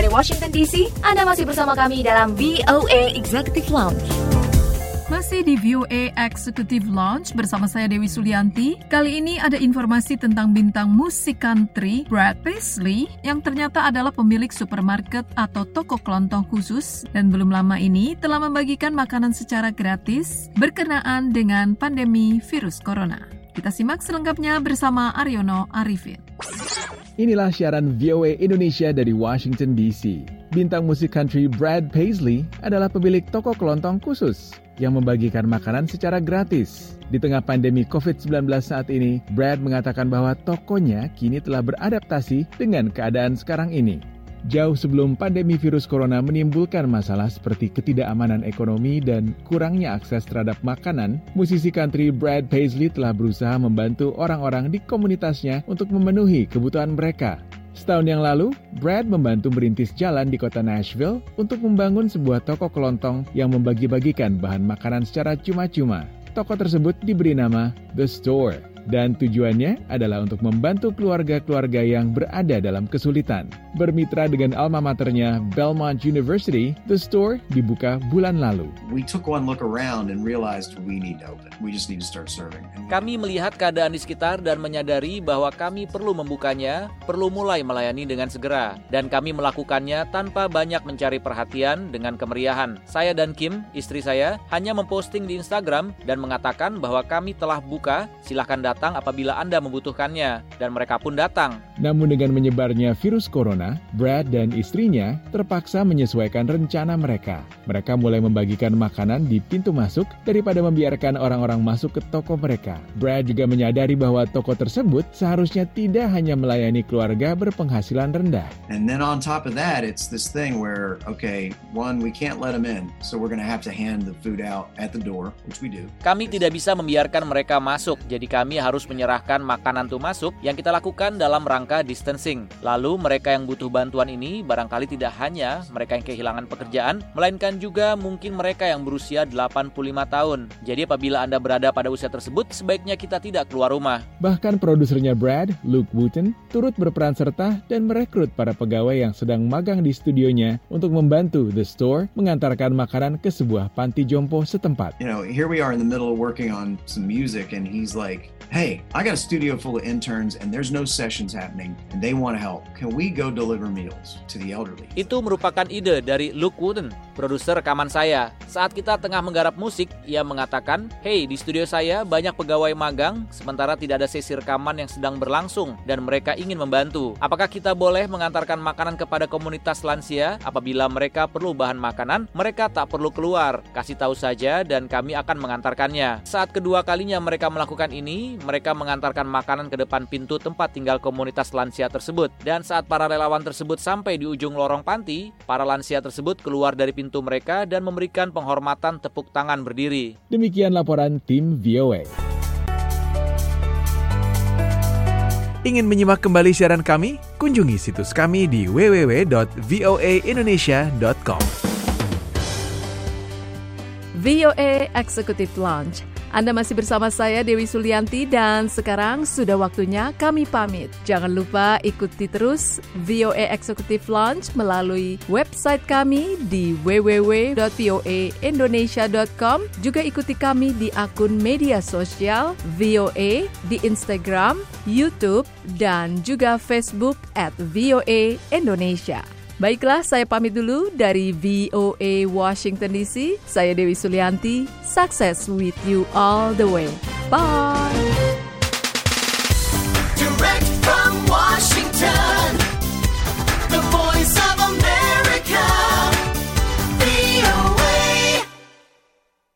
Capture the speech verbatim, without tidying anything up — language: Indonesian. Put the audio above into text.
Washington D C. Anda masih bersama kami dalam V O A Executive Lounge. Masih di V O A Executive Lounge bersama saya Dewi Sulianti. Kali ini ada informasi tentang bintang musik country Brad Paisley yang ternyata adalah pemilik supermarket atau toko kelontong khusus dan belum lama ini telah membagikan makanan secara gratis berkenaan dengan pandemi virus corona. Kita simak selengkapnya bersama Aryono Arifin. Inilah siaran V O A Indonesia dari Washington D C. Bintang musik country Brad Paisley adalah pemilik toko kelontong khusus yang membagikan makanan secara gratis. Di tengah pandemi covid sembilan belas saat ini, Brad mengatakan bahwa tokonya kini telah beradaptasi dengan keadaan sekarang ini. Jauh sebelum pandemi virus corona menimbulkan masalah seperti ketidakamanan ekonomi dan kurangnya akses terhadap makanan, musisi country Brad Paisley telah berusaha membantu orang-orang di komunitasnya untuk memenuhi kebutuhan mereka. Setahun yang lalu, Brad membantu merintis jalan di kota Nashville untuk membangun sebuah toko kelontong yang membagi-bagikan bahan makanan secara cuma-cuma. Toko tersebut diberi nama The Store, dan tujuannya adalah untuk membantu keluarga-keluarga yang berada dalam kesulitan. Bermitra dengan alma maternya Belmont University, The Store dibuka bulan lalu. We took one look around and realized we need to open. We just need to start serving. Kami melihat keadaan di sekitar dan menyadari bahwa kami perlu membukanya, perlu mulai melayani dengan segera. Dan kami melakukannya tanpa banyak mencari perhatian dengan kemeriahan. Saya dan Kim, istri saya, hanya memposting di Instagram dan mengatakan bahwa kami telah buka, silakan datang apabila Anda membutuhkannya. Dan mereka pun datang. Namun dengan menyebarnya virus corona, Brad dan istrinya terpaksa menyesuaikan rencana mereka. Mereka mulai membagikan makanan di pintu masuk daripada membiarkan orang-orang masuk ke toko mereka. Brad juga menyadari bahwa toko tersebut seharusnya tidak hanya melayani keluarga berpenghasilan rendah. And then on top of that, it's this thing where, okay, one, we can't let them in, so we're going to have to hand the food out at the door, which we do. Kami tidak bisa membiarkan mereka masuk, jadi kami harus menyerahkan makanan itu masuk yang kita lakukan dalam rangka distancing. Lalu mereka yang butuh bantuan ini barangkali tidak hanya mereka yang kehilangan pekerjaan, melainkan juga mungkin mereka yang berusia delapan puluh lima tahun. Jadi apabila Anda berada pada usia tersebut, sebaiknya kita tidak keluar rumah. Bahkan produsernya Brad, Luke Wooten, turut berperan serta dan merekrut para pegawai yang sedang magang di studionya untuk membantu The Store mengantarkan makanan ke sebuah panti jompo setempat. You know, here we are in the middle of working on some music and he's like, hey, I got a studio full of interns and there's no sessions happening and they want to help. Can we go deliver meals to the elderly? Itu merupakan ide dari Luke Wooten, produser rekaman saya. Saat kita tengah menggarap musik, ia mengatakan, hey, di studio saya banyak pegawai magang, sementara tidak ada sesi rekaman yang sedang berlangsung dan mereka ingin membantu. Apakah kita boleh mengantarkan makanan kepada komunitas lansia? Apabila mereka perlu bahan makanan, mereka tak perlu keluar. Kasih tahu saja dan kami akan mengantarkannya. Saat kedua kalinya mereka melakukan ini, mereka mengantarkan makanan ke depan pintu tempat tinggal komunitas lansia tersebut. Dan saat para relawan tersebut sampai di ujung lorong panti, para lansia tersebut keluar dari pintu mereka dan memberikan penghormatan tepuk tangan berdiri. Demikian laporan tim V O A. Ingin menyimak kembali siaran kami? Kunjungi situs kami di w w w dot v o a indonesia dot com. V O A Executive Lounge. Anda masih bersama saya Dewi Sulianti dan sekarang sudah waktunya kami pamit. Jangan lupa ikuti terus V O A Executive Lounge melalui website kami di w w w dot v o a indonesia dot com. Juga ikuti kami di akun media sosial V O A di Instagram, YouTube, dan juga Facebook at V O A Indonesia. Baiklah, saya pamit dulu dari V O A Washington D C. Saya Dewi Sulianti. Success with you all the way. Bye!